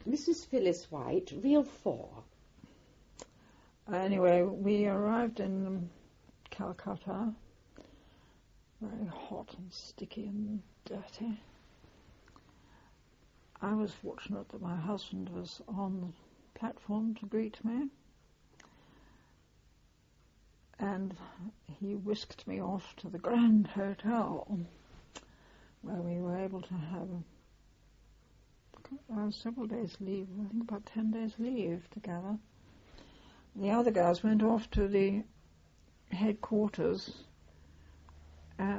Mrs. Phyllis White, Reel 4. Anyway, we arrived in Calcutta, very hot and sticky and dirty. I was fortunate that my husband was on the platform to greet me, and he whisked me off to the Grand Hotel, where we were able to have several days leave, I think about 10 days leave together. The other guys went off to the headquarters at,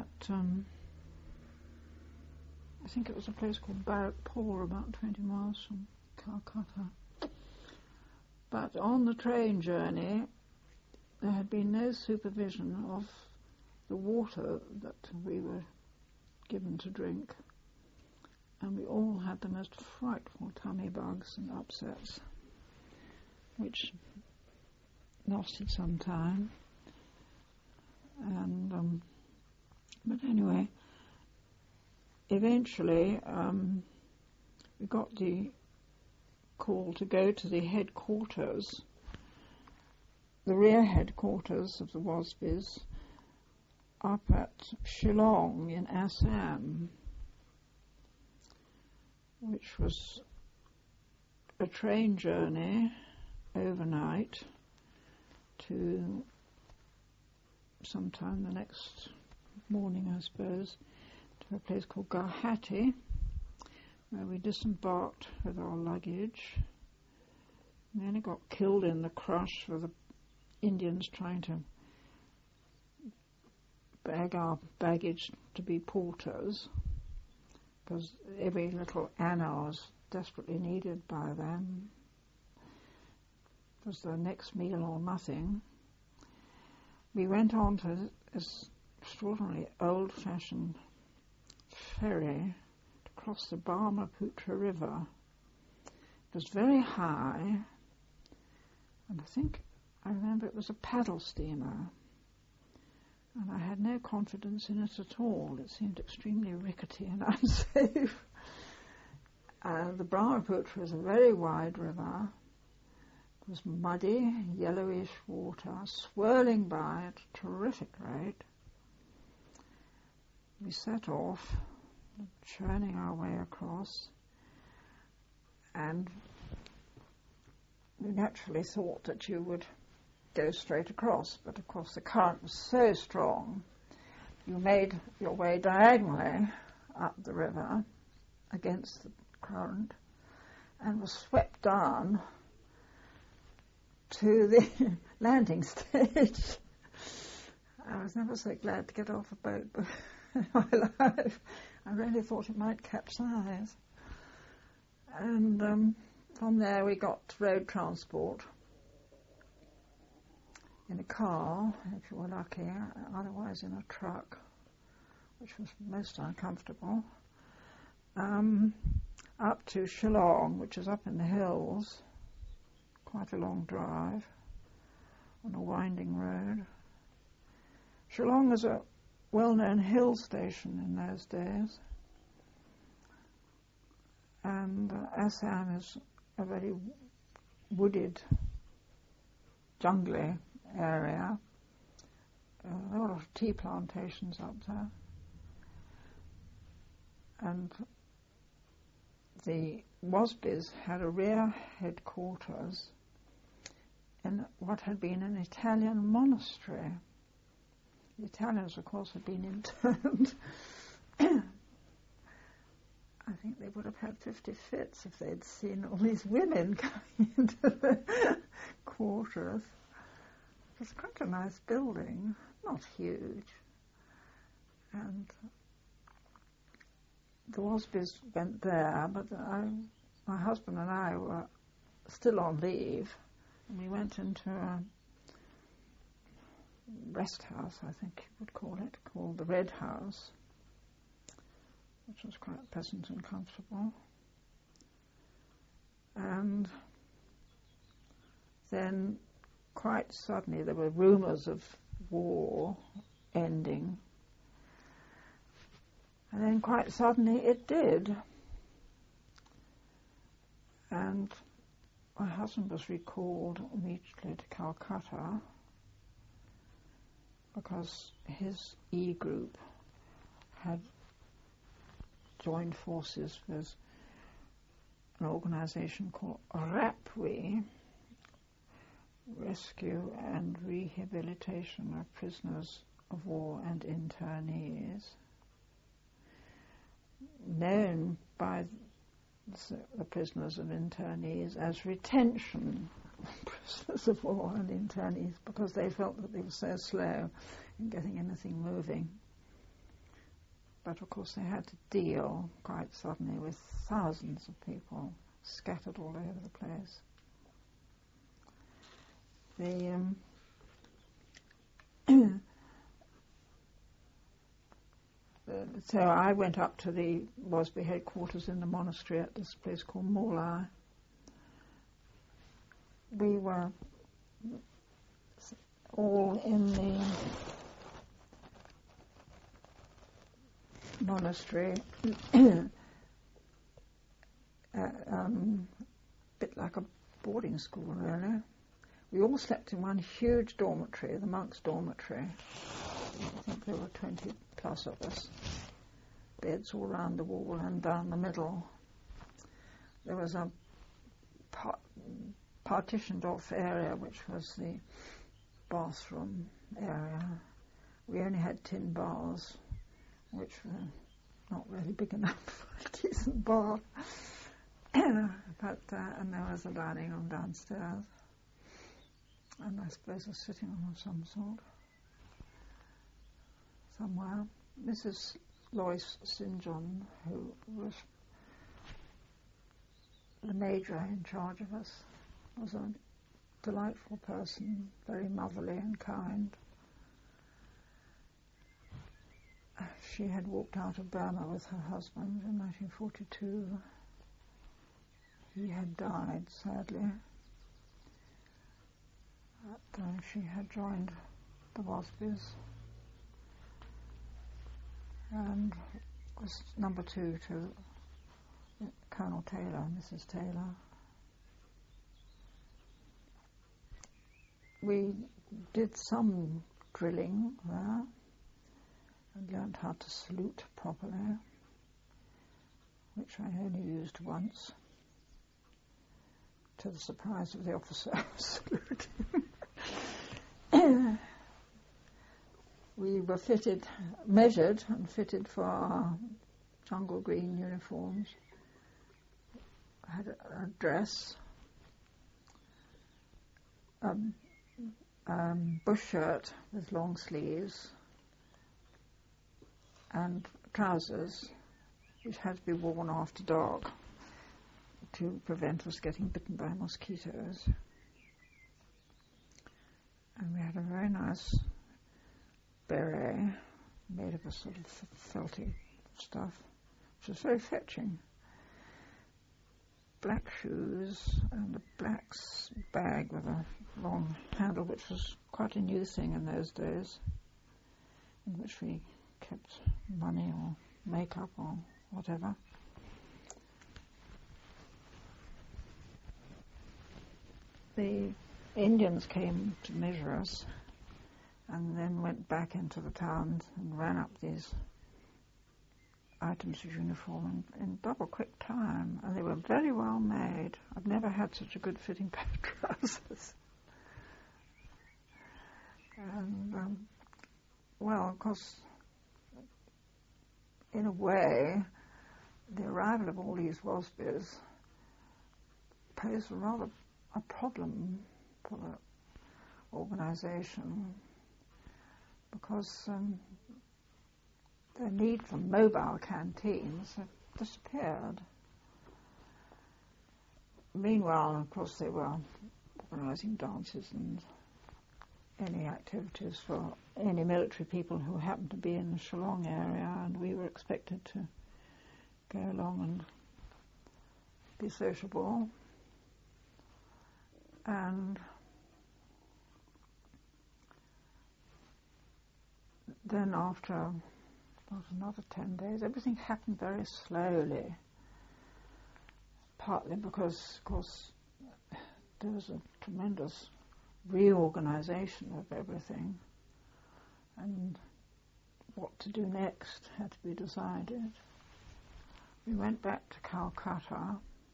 I think it was a place called Barrackpore, about 20 miles from Calcutta. But on the train journey, there had been no supervision of the water that we were given to drink, and we all had the most frightful tummy bugs and upsets, which lasted some time. And but anyway, eventually we got the call to go to the headquarters, the rear headquarters of the Wasbys, up at Shillong in Assam, which was a train journey overnight to sometime the next morning, I suppose, to a place called Guwahati, where we disembarked with our luggage. Nearly got killed in the crush with the Indians trying to bag our baggage to be porters, because every little anna was desperately needed by them. It was the next meal or nothing. We went on to this extraordinarily old-fashioned ferry to cross the Brahmaputra River. It was very high, and I remember it was a paddle steamer, and I had no confidence in it at all. It seemed extremely rickety and unsafe. The Brahmaputra is a very wide river. It was muddy, yellowish water, swirling by at a terrific rate. We set off, churning our way across, and we naturally thought that you would go straight across, but of course the current was so strong, you made your way diagonally up the river against the current and was swept down to the landing stage. I was never so glad to get off a boat in my life. I really thought it might capsize. And from there we got road transport in a car, if you were lucky, otherwise in a truck, which was most uncomfortable, up to Shillong, which is up in the hills, quite a long drive on a winding road. Shillong is a well-known hill station in those days, and Assam is a very wooded, jungly area. There are a lot of tea plantations up there, and the Wasbys had a rear headquarters in what had been an Italian monastery. The Italians, of course, had been interned. I think they would have had 50 fits if they'd seen all these women coming into the quarters. It was quite a nice building, not huge. And the Wasbys went there, but my husband and I were still on leave, and we went into a rest house, I think you would call it, called the Red House, which was quite pleasant and comfortable. And then quite suddenly there were rumours of war ending, and then quite suddenly it did. And and my husband was recalled immediately to Calcutta because his E-group had joined forces with an organisation called RAPWE, Rescue and Rehabilitation of Prisoners of War and Internees, known by the prisoners and internees as retention prisoners of war and internees, because they felt that they were so slow in getting anything moving. But of course they had to deal quite suddenly with thousands of people scattered all over the place. So I went up to the WASB headquarters in the monastery at this place called Morlai. We were all in the monastery, bit like a boarding school really. We all slept in one huge dormitory, the monks' dormitory. I think there were 20 plus of us. Beds all round the wall and down the middle. There was a partitioned off area which was the bathroom area. We only had tin bars, which were not really big enough for a decent bath. But and there was a dining room downstairs, and I suppose a sitting room of some sort somewhere. Mrs. Lois St. John, who was the major in charge of us, was a delightful person, very motherly and kind. She had walked out of Burma with her husband in 1942. He had died, sadly. But she had joined the WASBs and was number 2 to Colonel Taylor, Mrs. Taylor. We did some drilling there and learned how to salute properly, which I only used once, to the surprise of the officer saluting. We were measured and fitted for our jungle green uniforms. I had a dress, bush shirt with long sleeves, and trousers which had to be worn after dark to prevent us getting bitten by mosquitoes. And we had a very nice beret made of a sort of felty stuff, which was very fetching. Black shoes and a black bag with a long handle, which was quite a new thing in those days, in which we kept money or makeup or whatever. The Indians came to measure us and then went back into the towns and ran up these items of uniform in double quick time, and they were very well made. I've never had such a good fitting pair of trousers. And, well, of course, in a way, the arrival of all these WASBs posed rather a problem for the organisation, because the need for mobile canteens had disappeared. Meanwhile, of course, they were organising dances and any activities for any military people who happened to be in the Shillong area, and we were expected to go along and be sociable. And then after about another 10 days, everything happened very slowly. partly because, of course, there was a tremendous reorganisation of everything, and what to do next had to be decided. We went back to Calcutta.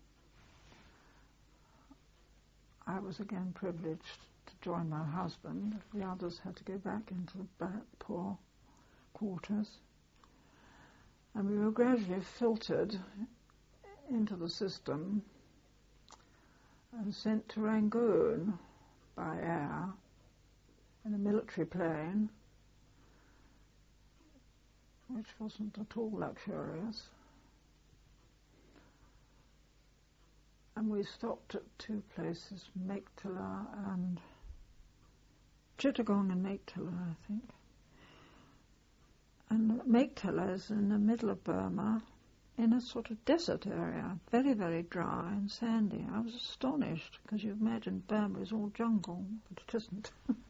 I was again privileged to join my husband. The others had to go back into the poor quarters. And we were gradually filtered into the system and sent to Rangoon by air in a military plane, which wasn't at all luxurious. And we stopped at two places, Meiktila and Chittagong and Meiktila, I think. And Meiktila is in the middle of Burma, in a sort of desert area, very, very dry and sandy. I was astonished, because you imagine Burma is all jungle, but it isn't.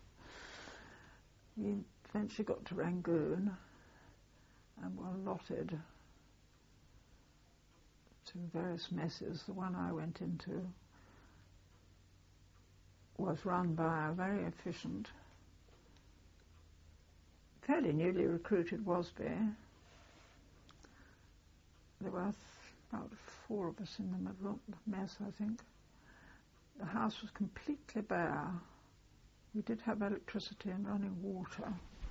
We eventually got to Rangoon and were allotted to various messes. The one I went into was run by a very efficient, fairly newly recruited WASB. There were about 4 of us in the mess, I think. The house was completely bare. We did have electricity and running water,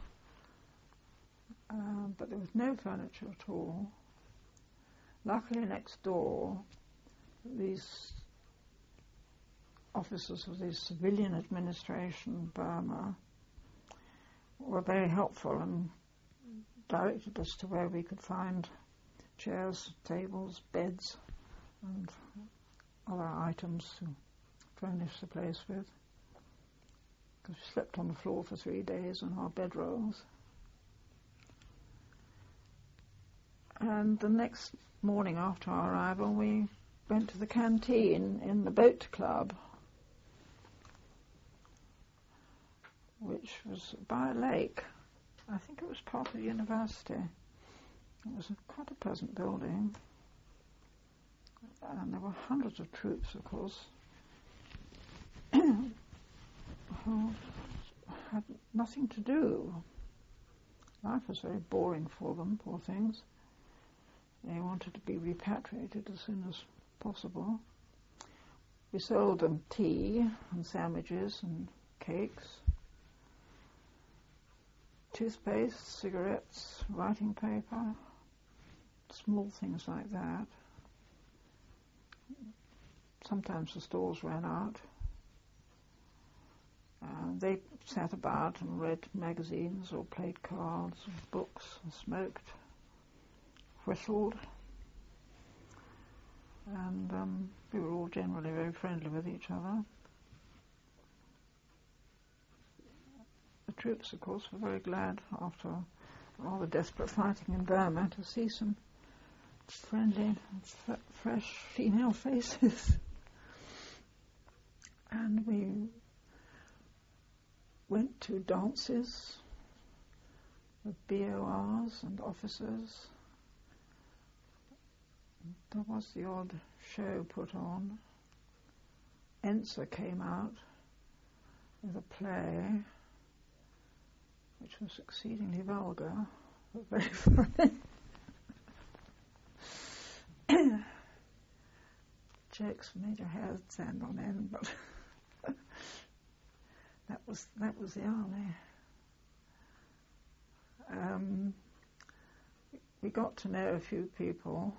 but there was no furniture at all. Luckily, next door, these officers of the civilian administration, Burma, were very helpful and directed us to where we could find chairs, tables, beds, and other items to furnish the place with. Because we slept on the floor for 3 days on our bedrolls. And the next morning after our arrival, we went to the canteen in the boat club, which was by a lake. I think it was part of the university. It was quite a pleasant building. And there were hundreds of troops, of course, who had nothing to do. Life was very boring for them, poor things. They wanted to be repatriated as soon as possible. We sold them tea and sandwiches and cakes, toothpaste, cigarettes, writing paper, small things like that. Sometimes the stores ran out. They sat about and read magazines or played cards or books and smoked, whistled, and we were all generally very friendly with each other. The troops, of course, were very glad, after all the desperate fighting in Burma, to see some friendly, fresh female faces. And we went to dances with BORs and officers. There was the odd show put on. Ensa came out with a play, which was exceedingly vulgar, but very funny. Jokes made your hair stand on end, but that was the army. We got to know a few people,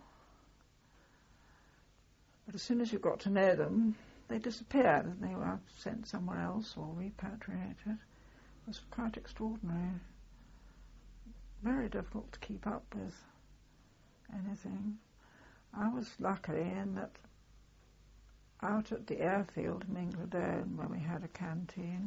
but as soon as you got to know them, they disappeared and they were sent somewhere else or repatriated. It was quite extraordinary. Very difficult to keep up with anything. I was lucky in that out at the airfield in Mingladone, where we had a canteen,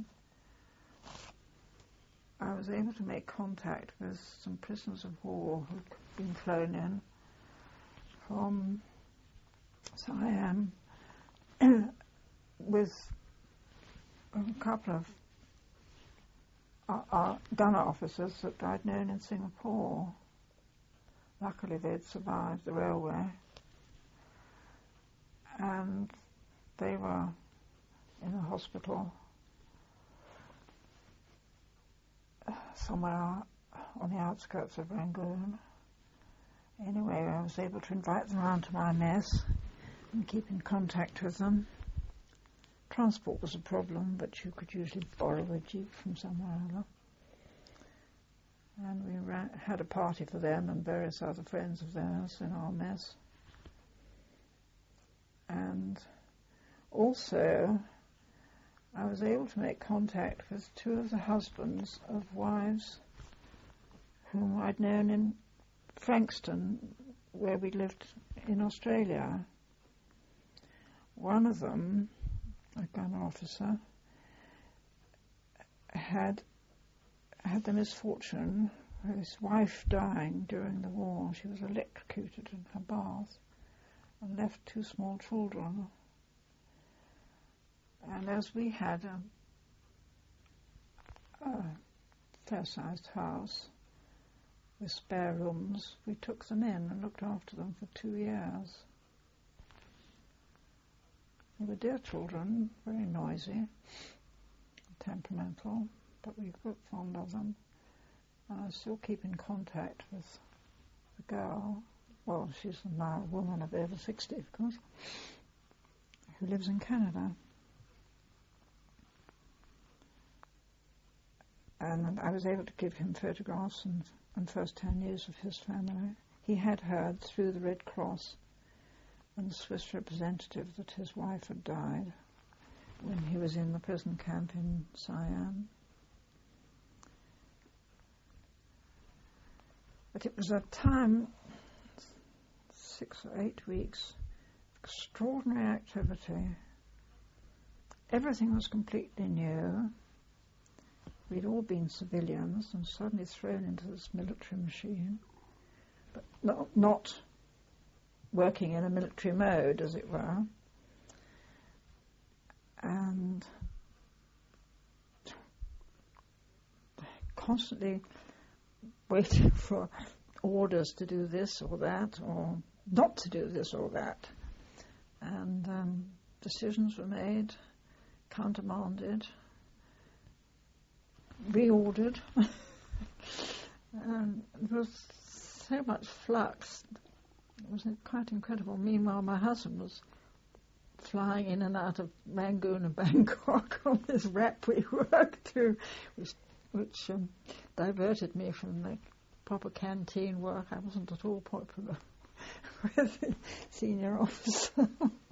I was able to make contact with some prisoners of war who'd been flown in from Siam with a couple of gunner officers that I'd known in Singapore. Luckily they'd survived the railway. and they were in a hospital somewhere on the outskirts of Rangoon. Anyway, I was able to invite them around to my mess and keep in contact with them. Transport was a problem, but you could usually borrow a jeep from somewhere or other. And we had a party for them and various other friends of theirs in our mess. And also, I was able to make contact with two of the husbands of wives whom I'd known in Frankston, where we lived in Australia. One of them, a gun officer, had the misfortune of his wife dying during the war. She was electrocuted in her bath and left two small children. And as we had a fair-sized house with spare rooms, we took them in and looked after them for 2 years. They were dear children, very noisy, temperamental, but we got fond of them. And I still keep in contact with the girl. Well, she's now a woman of over 60, of course, who lives in Canada. And I was able to give him photographs and first-hand news of his family. He had heard through the Red Cross and the Swiss representative that his wife had died when he was in the prison camp in Siam. But it was a time, 6 or 8 weeks, extraordinary activity. Everything was completely new. We'd all been civilians and suddenly thrown into this military machine, but not working in a military mode, as it were. And constantly waiting for orders to do this or that, or not to do this or that. And decisions were made, countermanded, reordered. And there was so much flux. It was quite incredible. Meanwhile, my husband was flying in and out of Rangoon and Bangkok on this rep we worked through, which diverted me from the proper canteen work. I wasn't at all popular with the senior officer.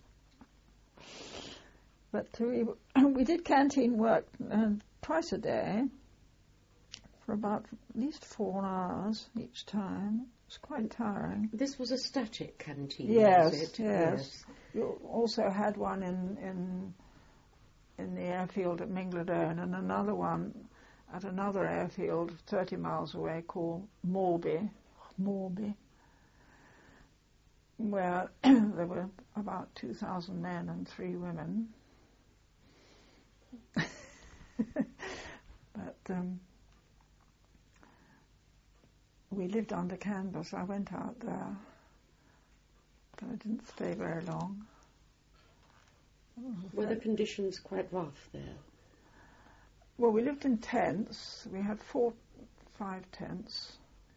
But we did canteen work twice a day for about at least 4 hours each time. It was quite tiring. This was a static canteen, yes, was it? Yes. You also had one in the airfield at Mingladone and another one at another airfield 30 miles away called Morby, where there were about 2,000 men and 3 women. But we lived under canvas. I went out there, but I didn't stay very long. Were the conditions quite rough there? Well, we lived in tents. We had 4, 5 tents,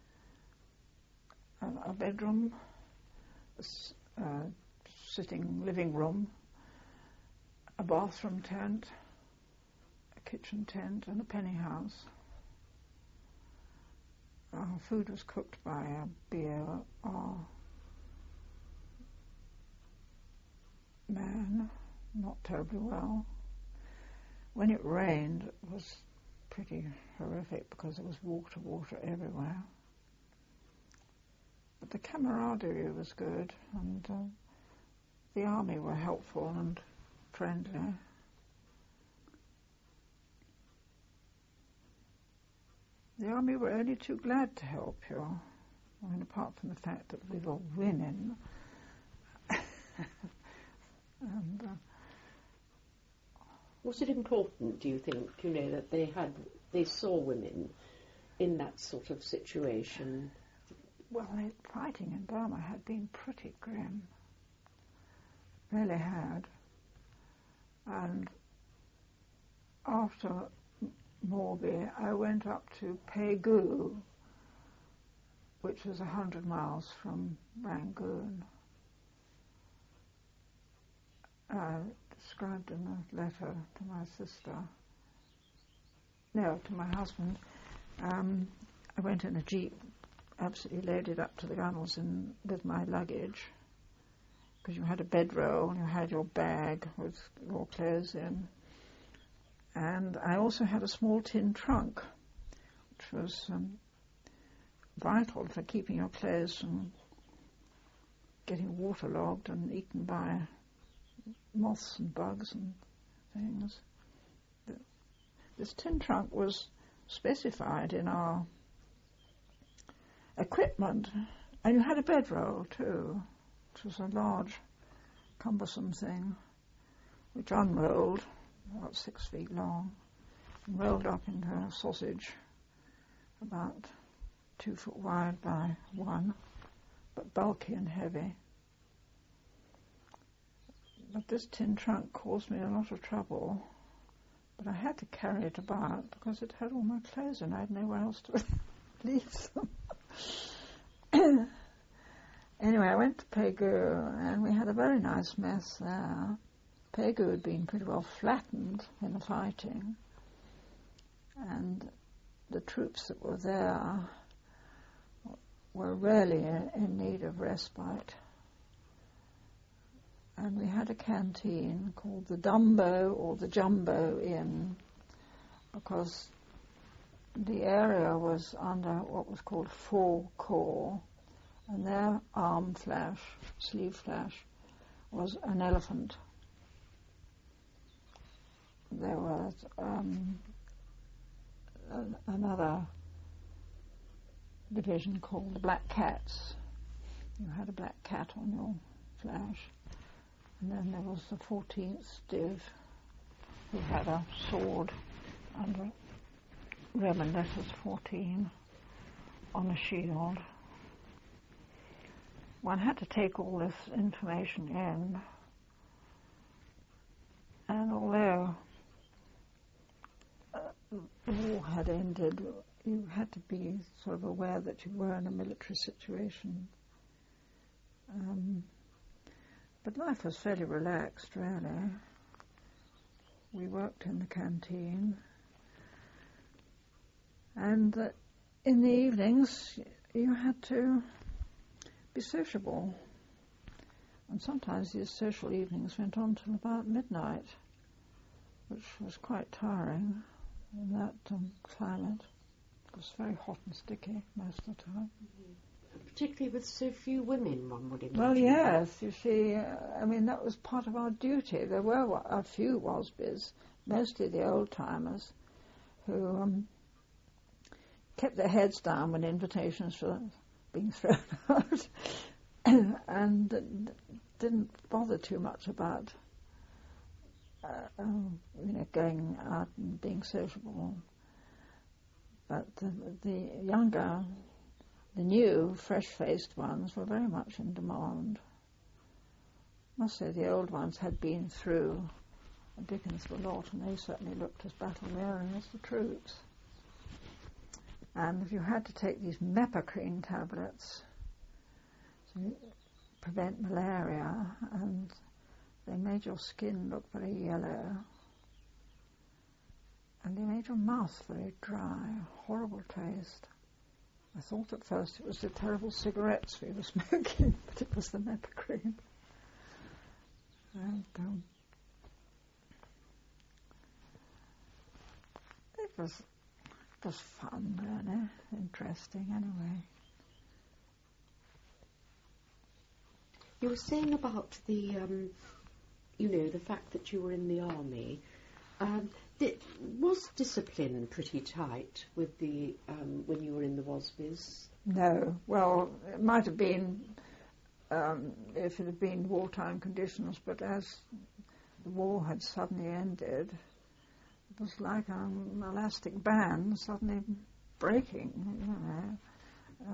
a bedroom, a sitting living room, a bathroom tent, a kitchen tent, and a penny house. Our food was cooked by a BOR man, not terribly well. When it rained, it was pretty horrific because there was water everywhere. But the camaraderie was good, and the army were helpful and friendly. The army were only too glad to help you. I mean, apart from the fact that we were women. And was it important, do you think, that they saw women in that sort of situation? Well, fighting in Burma had been pretty grim. really had. And after Morby, I went up to Pegu, which was 100 miles from Rangoon. I described in a letter to my sister, no, to my husband. I went in a jeep, absolutely loaded up to the gunnels with my luggage, because you had a bedroll and you had your bag with your clothes in. And I also had a small tin trunk, which was vital for keeping your clothes from getting waterlogged and eaten by moths and bugs and things. This tin trunk was specified in our equipment, and you had a bedroll too, which was a large, cumbersome thing, which unrolled, about 6 feet long, and rolled up into a sausage about 2 foot wide by 1, but bulky and heavy. But this tin trunk caused me a lot of trouble, but I had to carry it about because it had all my clothes and I had nowhere else to leave them. Anyway, I went to Pegu and we had a very nice mess there. Pegu had been pretty well flattened in the fighting, and the troops that were there were really in need of respite. And we had a canteen called the Dumbo or the Jumbo Inn, because the area was under what was called Four Corps, and their arm flash, sleeve flash, was an elephant. There was another division called the Black Cats. You had a black cat on your flash. And then there was the 14th Div, who had a sword under Roman letters 14 on a shield. One had to take all this information in, and although the war had ended, you had to be sort of aware that you were in a military situation. But life was fairly relaxed, really. We worked in the canteen, and in the evenings you had to be sociable. And sometimes these social evenings went on till about midnight, which was quite tiring in that climate. It was very hot and sticky most of the time. Mm-hmm. Particularly with so few women, one would imagine. Well, yes, you see, I mean, that was part of our duty. There were a few WASBs, mostly the old-timers, who kept their heads down when invitations were being thrown out and didn't bother too much about, going out and being sociable. But the younger... The new, fresh-faced ones were very much in demand. I must say the old ones had been through Dickens a lot, and they certainly looked as battle-weary as the troops. And if you had to take these Mepacrene tablets to prevent malaria, and they made your skin look very yellow, and they made your mouth very dry, horrible taste. I thought at first it was the terrible cigarettes we were smoking, but it was the Mepacrene. And it was fun, really, interesting anyway. You were saying about the, the fact that you were in the army. Was discipline pretty tight with the when you were in the WASBs? No. Well, it might have been if it had been wartime conditions, but as the war had suddenly ended, it was like an elastic band suddenly breaking,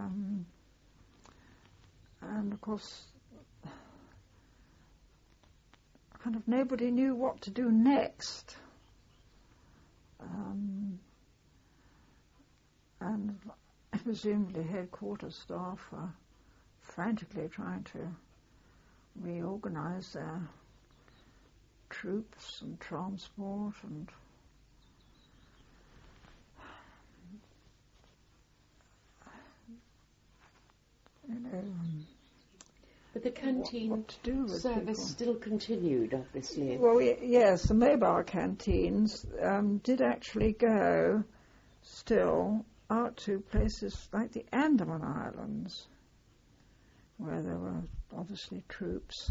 and of course kind of nobody knew what to do next. And presumably headquarters staff were frantically trying to reorganise their troops and transport and but the canteen service still continued, obviously. Well, yes, the mobile canteens did actually go still out to places like the Andaman Islands, where there were obviously troops.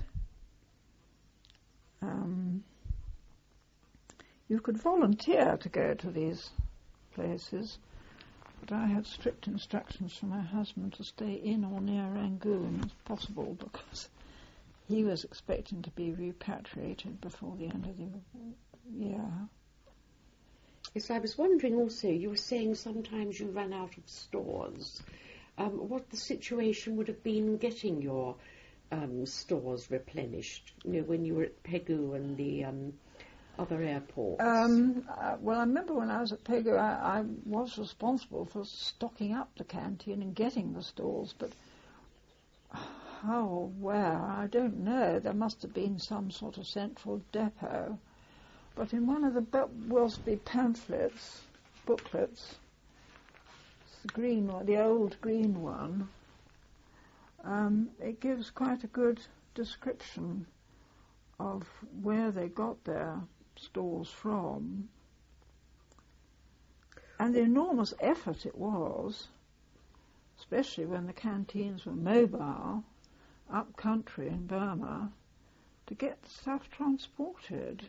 You could volunteer to go to these places, but I had strict instructions from my husband to stay in or near Rangoon as possible, because he was expecting to be repatriated before the end of the year. Yes, I was wondering also, you were saying sometimes you ran out of stores. What the situation would have been getting your stores replenished, when you were at Pegu and the other airports? Well, I remember when I was at Pegu, I was responsible for stocking up the canteen and getting the stores, but how or where, I don't know. There must have been some sort of central depot. But in one of the Willesby booklets, the green one, the old green one, it gives quite a good description of where they got their stores from and the enormous effort it was, especially when the canteens were mobile, up country in Burma, to get the stuff transported.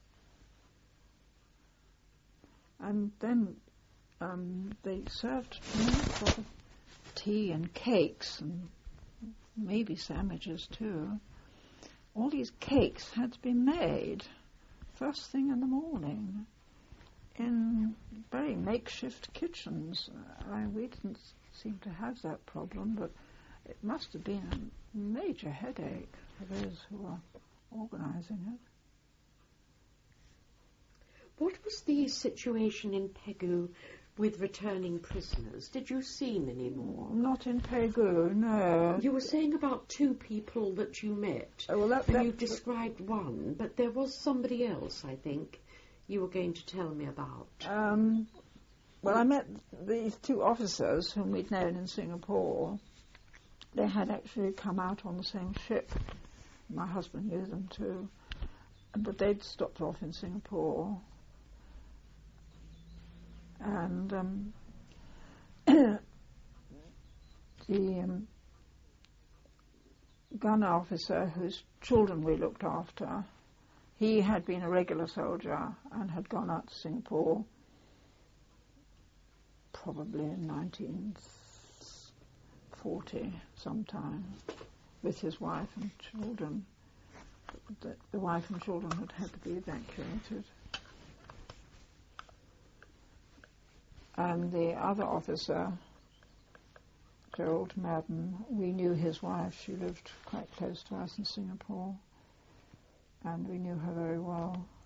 And then they served sort of tea and cakes and maybe sandwiches too. All these cakes had to be made first thing in the morning in very makeshift kitchens. We didn't seem to have that problem, but it must have been a major headache for those who were organising it. What was the situation in Pegu with returning prisoners? Did you see many more? Not in Pegu, no. You were saying about 2 people that you met, and you described one, but there was somebody else, I think, you were going to tell me about. Well, I met these 2 officers whom we'd known in Singapore. They had actually come out on the same ship. My husband knew them too, but they'd stopped off in Singapore. And the gun officer whose children we looked after, he had been a regular soldier and had gone out to Singapore probably in 1940 sometime with his wife and children. The wife and children had to be evacuated. And the other officer, Gerald Madden, we knew his wife. She lived quite close to us in Singapore, and we knew her very well.